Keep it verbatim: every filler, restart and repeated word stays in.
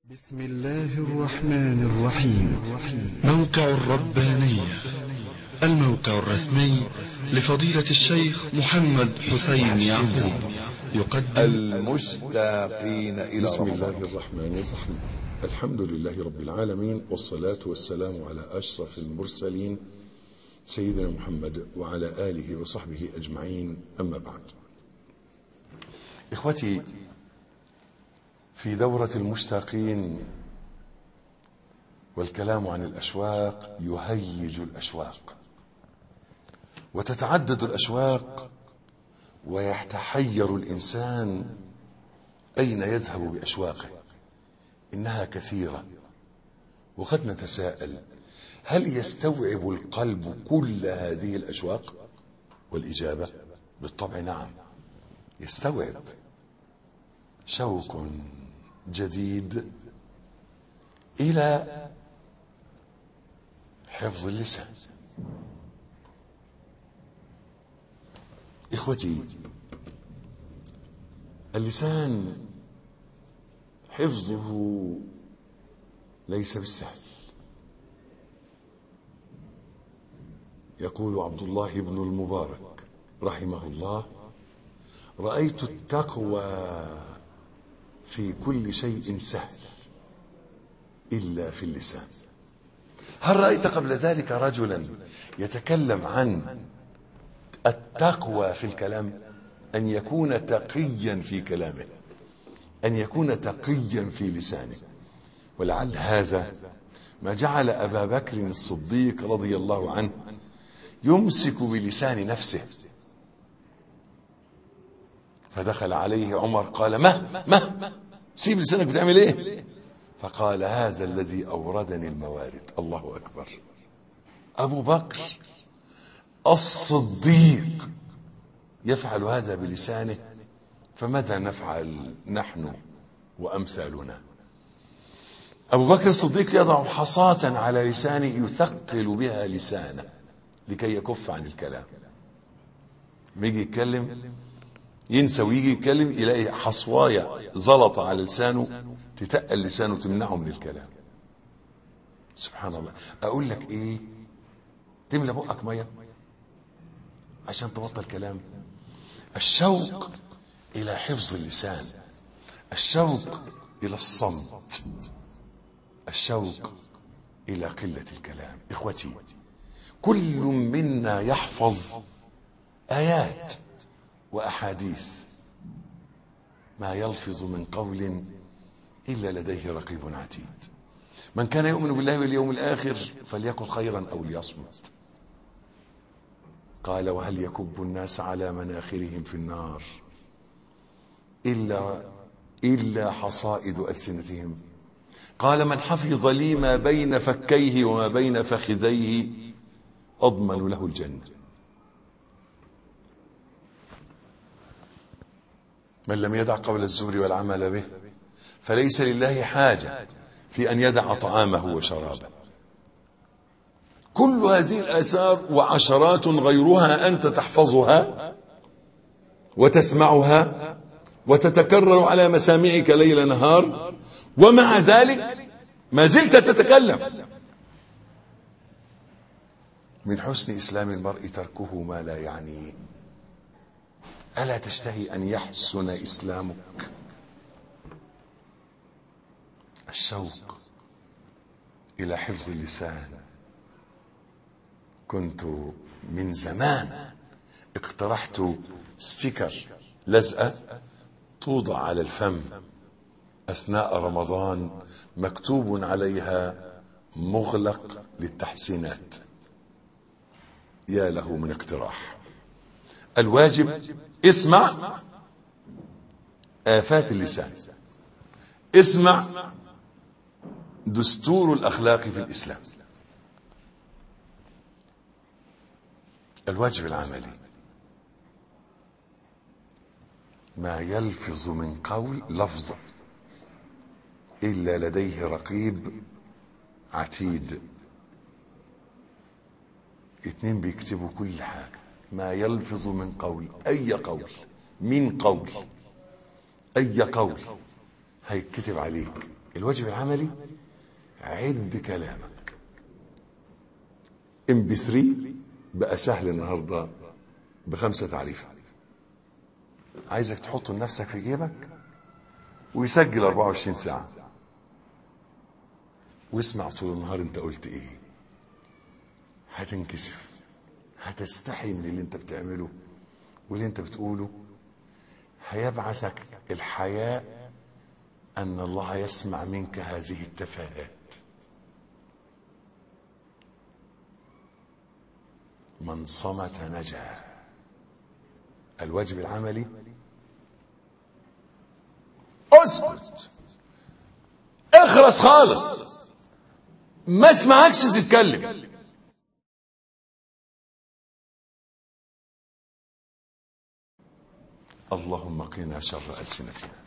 بسم الله الرحمن الرحيم. موقع الربانية، الموقع الرسمي لفضيلة الشيخ محمد حسين يعقوب، يقدم المشتاقين إلى بسم رمضان. الله الرحمن الرحيم. الحمد لله رب العالمين، والصلاة والسلام على أشرف المرسلين سيدنا محمد وعلى آله وصحبه أجمعين، أما بعد. إخوتي، في دورة المشتاقين والكلام عن الأشواق يهيج الأشواق، وتتعدد الأشواق، ويتحير الإنسان أين يذهب بأشواقه. إنها كثيرة، وقد نتساءل: هل يستوعب القلب كل هذه الأشواق؟ والإجابة بالطبع نعم، يستوعب. شوق جديد إلى حفظ اللسان. إخوتي، اللسان حفظه ليس بالسهل. يقول عبد الله بن المبارك رحمه الله: رأيت التقوى في كل شيء سهل إلا في اللسان. هل رأيت قبل ذلك رجلا يتكلم عن التقوى في الكلام؟ أن يكون تقيا في كلامه، أن يكون تقيا في لسانه. ولعل هذا ما جعل أبا بكر الصديق رضي الله عنه يمسك بلسان نفسه. فدخل عليه عمر قال: ما ما سيب لسانك، بتعمل ايه؟ فقال: هذا الذي أوردني الموارد. الله أكبر. أبو بكر الصديق يفعل هذا بلسانه، فماذا نفعل نحن وأمثالنا؟ أبو بكر الصديق يضع حصاة على لسانه يثقل بها لسانه لكي يكف عن الكلام. يجي يتكلم ينسى، ويجي يتكلم يلاقي حصواية زلطة على لسانه تتقل لسانه تمنعه من الكلام. سبحان الله. أقول لك إيه؟ تملى بقك مية عشان تبطل كلام. الشوق إلى حفظ اللسان، الشوق إلى الصمت، الشوق إلى قلة الكلام. إخوتي، كل منا يحفظ آيات وأحاديث، ما يلفظ من قول إلا لديه رقيب عتيد. من كان يؤمن بالله واليوم الآخر فليقل خيرا أو ليصمت. قال: وهل يكب الناس على مناخرهم في النار إلا إلا حصائد ألسنتهم؟ قال: من حفظ لي ما بين فكيه وما بين فخذيه أضمن له الجنة. من لم يدع قول الزور والعمل به فليس لله حاجة في أن يدع طعامه وشرابه. كل هذه الآثار وعشرات غيرها أنت تحفظها وتسمعها وتتكرر على مسامعك ليل نهار، ومع ذلك ما زلت تتكلم. من حسن إسلام المرء تركه ما لا يعنيه. ألا تشتهي أن يحسن إسلامك؟ الشوق إلى حفظ اللسان. كنت من زمان اقترحت ستيكر، لزقة توضع على الفم أثناء رمضان، مكتوب عليها مغلق للتحسينات. يا له من اقتراح. الواجب: اسمع آفات اللسان، اسمع دستور الأخلاق في الإسلام. الواجب العملي: ما يلفظ من قول لفظ إلا لديه رقيب عتيد. اتنين بيكتبوا كل حاجة. ما يلفظ من قول، أي قول، من قول، أي قول هيتكتب عليك الواجب العملي، عد كلامك. ام بي ثلاثة بقى سهل النهارده بخمسة تعريفة. عايزك تحطه لنفسك في جيبك ويسجل أربعة وعشرين ساعة، واسمع طول النهار انت قلت ايه. هتنكسف، هتستحي من اللي انت بتعمله واللي انت بتقوله. هيبعثك الحياء ان الله يسمع منك هذه التفاهات. من صمت نجا. الواجب العملي، اسكت، اخرس خالص، ما اسمعكش تتكلم. اللهم قنا شر ألسنتنا.